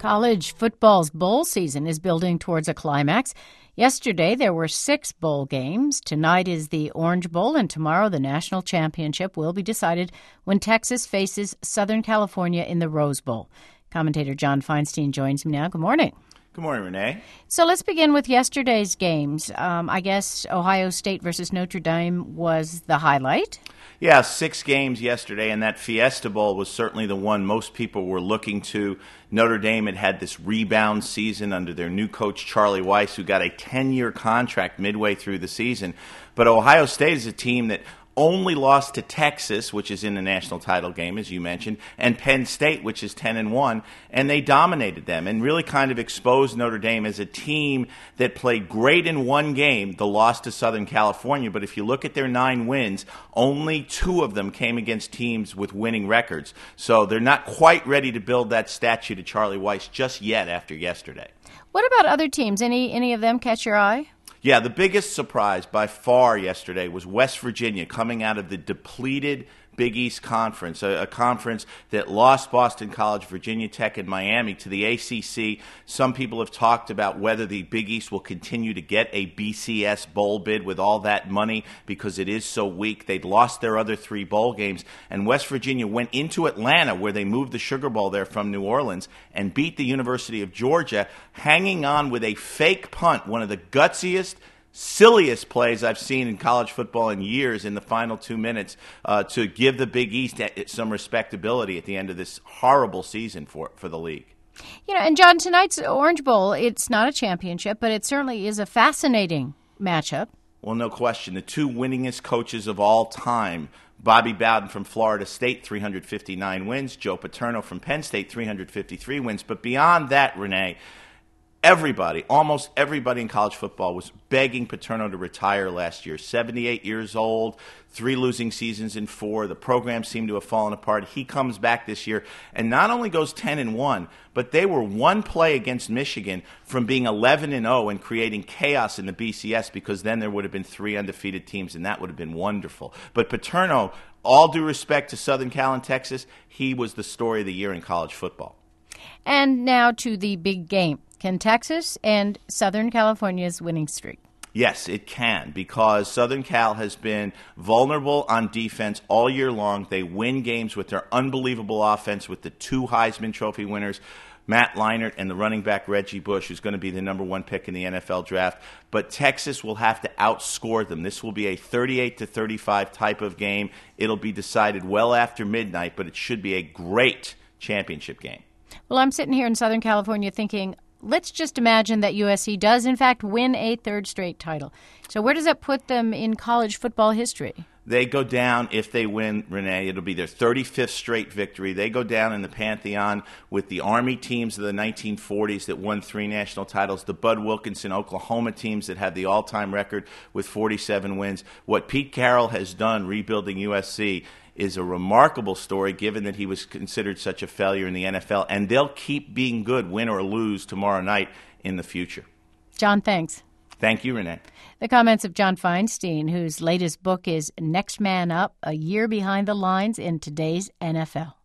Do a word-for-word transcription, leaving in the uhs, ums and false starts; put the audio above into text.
College football's bowl season is building towards a climax. Yesterday, there were six bowl games. Tonight is the Orange Bowl, and tomorrow the national championship will be decided when Texas faces Southern California in the Rose Bowl. Commentator John Feinstein joins me now. Good morning. Good morning, Renee. So let's begin with yesterday's games. Um, I guess Ohio State versus Notre Dame was the highlight. Yeah, six games yesterday, and that Fiesta Bowl was certainly the one most people were looking to. Notre Dame had had this rebound season under their new coach, Charlie Weis, who got a ten-year contract midway through the season. But Ohio State is a team that only lost to Texas, which is in the national title game, as you mentioned, and Penn State, which is ten and one, and they dominated them and really kind of exposed Notre Dame as a team that played great in one game, the loss to Southern California. But if you look at their nine wins, only two of them came against teams with winning records. So they're not quite ready to build that statue to Charlie Weis just yet after yesterday. What about other teams? Any any of them catch your eye? Yeah, the biggest surprise by far yesterday was West Virginia coming out of the depleted Big East Conference, a, a conference that lost Boston College, Virginia Tech, and Miami to the A C C. Some people have talked about whether the Big East will continue to get a B C S bowl bid with all that money because it is so weak. They'd lost their other three bowl games, and West Virginia went into Atlanta, where they moved the Sugar Bowl there from New Orleans, and beat the University of Georgia, hanging on with a fake punt, one of the gutsiest, silliest plays I've seen in college football in years in the final two minutes uh, to give the Big East some respectability at the end of this horrible season for, for the league. You know, and John, tonight's Orange Bowl, it's not a championship, but it certainly is a fascinating matchup. Well, no question. The two winningest coaches of all time, Bobby Bowden from Florida State, three hundred fifty-nine wins, Joe Paterno from Penn State, three hundred fifty-three wins. But beyond that, Renee, everybody, almost everybody in college football was begging Paterno to retire last year. seventy-eight years old, three losing seasons in four. The program seemed to have fallen apart. He comes back this year and not only goes ten and one, but they were one play against Michigan from being eleven and oh and creating chaos in the B C S, because then there would have been three undefeated teams, and that would have been wonderful. But Paterno, all due respect to Southern Cal and Texas, he was the story of the year in college football. And now to the big game. Can Texas end Southern California's winning streak? Yes, it can, because Southern Cal has been vulnerable on defense all year long. They win games with their unbelievable offense with the two Heisman Trophy winners, Matt Leinart and the running back Reggie Bush, who's going to be the number one pick in the N F L draft. But Texas will have to outscore them. This will be a thirty-eight to thirty-five type of game. It'll be decided well after midnight, but it should be a great championship game. Well, I'm sitting here in Southern California thinking, let's just imagine that U S C does, in fact, win a third straight title. So where does that put them in college football history? They go down, if they win, Renee, it'll be their thirty-fifth straight victory. They go down in the pantheon with the Army teams of the nineteen forties that won three national titles, the Bud Wilkinson Oklahoma teams that had the all-time record with forty-seven wins. What Pete Carroll has done rebuilding U S C is a remarkable story, given that he was considered such a failure in the N F L, and they'll keep being good, win or lose, tomorrow night in the future. John, thanks. Thank you, Renee. The comments of John Feinstein, whose latest book is Next Man Up, A Year Behind the Lines in Today's N F L.